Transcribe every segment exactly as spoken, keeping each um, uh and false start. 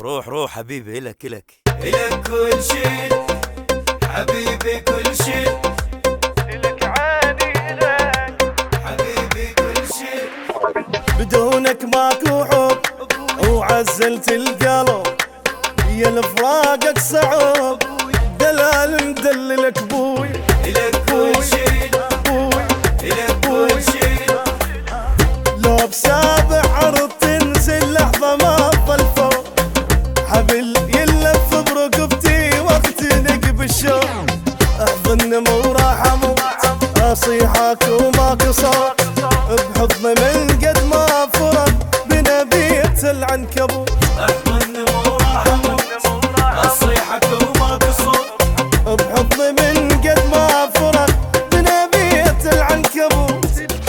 روح روح حبيبي، إلك إلك إلك كل شيء حبيبي، كل شيء إلك عادي، إلك حبيبي كل شيء. بدونك ماكو حب وعزلت القلب، يا لفراقك صعب دلال مدللك بوي. إلك كل شيء إلك كل شيء. لو بسابع عرض تنزل لحظة ما تظل فوق، حبل يلف برقبتي وقت نقب الشوق. احضن مو راحة مو اصيحك وما قصر، بحضن من قد ما فرق بنبية العنكبوت. احضن مو راحة مو اصيحك وما قصر، بحضن من قد ما فرق بنبية العنكبوت.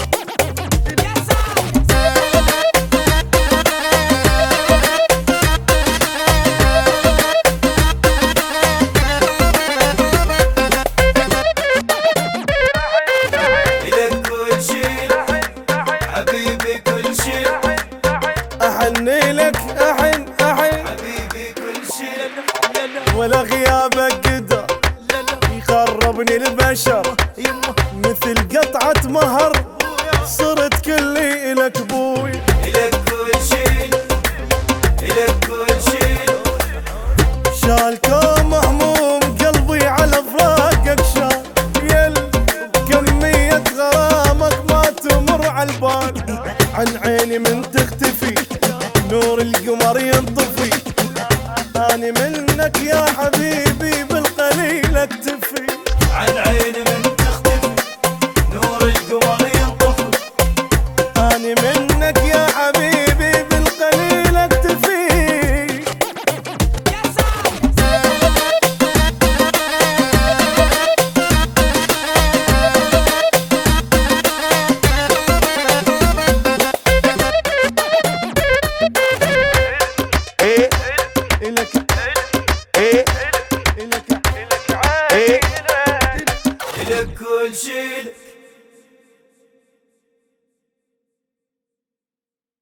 أحني لك أحن أحن حبيبي كل شيء. ولا غيابك قدر يخربني البشر، مثل قطعة مهر صرت كلي إلك بوي. إلك كل شيء إلك كل شيء. شالكم هموم قلبي على فراقك شال، يل كمية غرامك ما تمر على البال. عن عيني من تختفي نور القمر ينطفي، أنا منك يا حبيبي بالقليل اكتفي. عن عيني من تختفي نور القمر ينطفي، أنا منك يا حبيبي بالقليل اكتفي. إيه إلك إيه إلك إلك عادي، إلك إلك كل شيء.